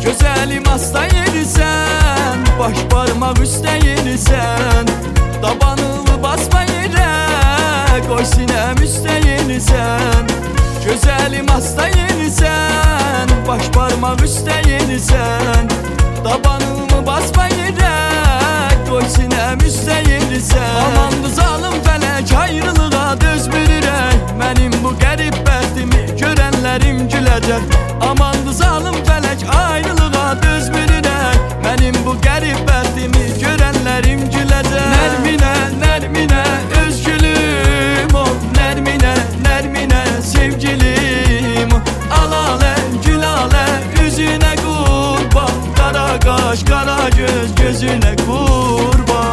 Gözəlim hasta yerisən, baş barmaq üstə yerisən, tabanını basma yerə, qoy sinəm üstə yerisən. Gözəlim hasta yerisən, baş barmaq üstə yerisən, tabanını basma yerə, qoy sinəm üstə yerisən. Amandı zalım fələk, ayrılığa dözmür ürək, mənim bu qərib bəxtimi görənlərim güləcək. Amandı zalım fələk, ayrılığa dözmür ürək, mənim bu qərib bəxtimi görənlərim güləcək. Nərminə, Nərminə, özgülüm ol, Nərminə, Nərminə, sevgilim ol. Alalə, gülalə, üzünə qurban, qara qaş, qara göz, gözünə qurban.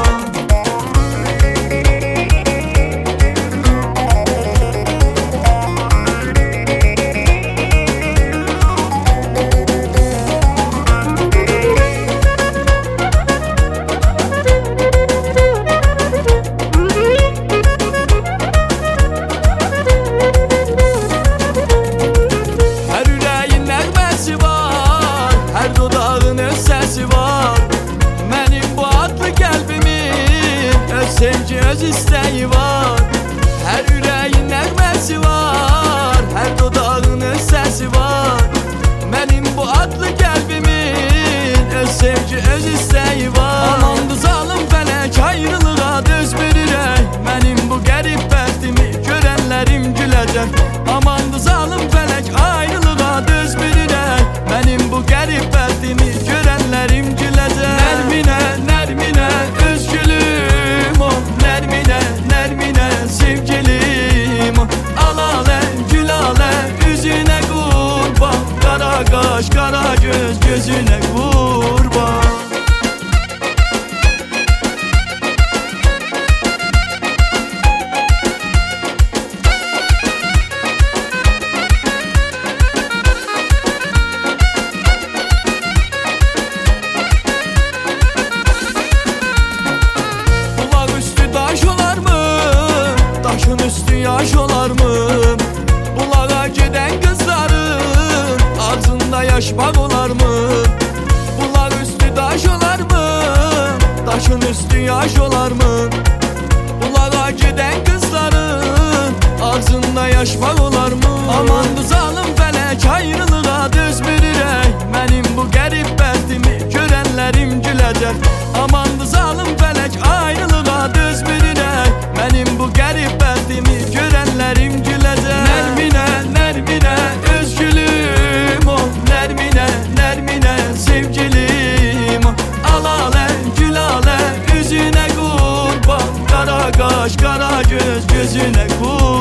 Sevgi öz istəyi var, hər ürəyin nəğməsi var, hər dodağın öz səsi var. Mənim bu adlı qəlbimin öz sevgi öz istəyi var. Amandı zalım fələk, ayrılığa dözmür ürək, mənim bu qərib bəxtimi görənlərim güləcək. Amandı zalım fələk, ayrılığa dözmür ürək, mənim bu qərib bəxtimi görənlərim güləcək. Nərminə, Nərminə, özgülüm ol, Nərminə, Nərminə, sevgilim ol. Alalə, gülalə, üzünə qurban, qara qaş, qara göz, gözünə qurban. Daşın üstü yaş olar mı? Bulağa giden kızların ağzında yaş bağ olar mı? Bulaq üstü daş olar mı? Daşın üstü yaş olar mı? Bulağa giden kızların ağzında yaş bağ olar mı? Amandı zalım fələk, ayrılığa dözmür ürək, mənim bu qərib bəxtimi görənlərim güləcək. Amandı zalım fələk, ayrılığa dözmür ürək, mənim bu qərib bəxtimi görənlərim güləcək. Nərminə, Nərminə, özgülüm ol, Nərminə, Nərminə, sevgilim ol. Alalə, gülalə, üzünə qurban, qara qaş, qara göz, gözünə qurban.